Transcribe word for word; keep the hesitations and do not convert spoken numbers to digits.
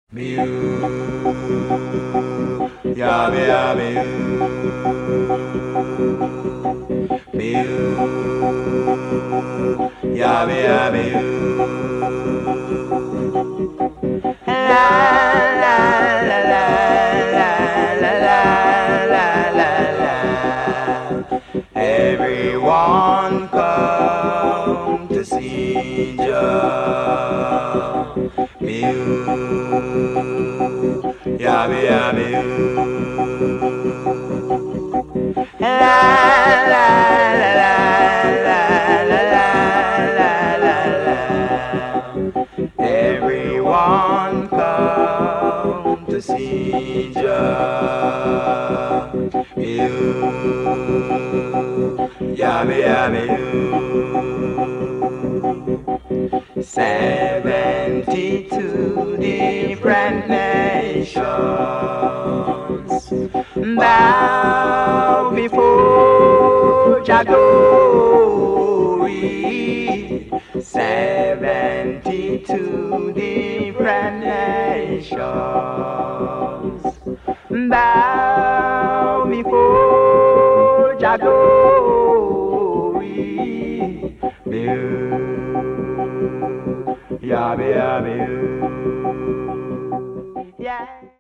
Mew, yummy, yummy, mew, yummy, yummy, la la la la la la la la la. Everyone come to see Jah. Mew, yummy, yummy, la la la la la la la la la. Everyone come to see Jah. Mew, yummy, yummy, seventy-two different nations bow before Jah glory. Seventy-two different nations bow before Jah glory. Mew, yummy, yummy, yeah.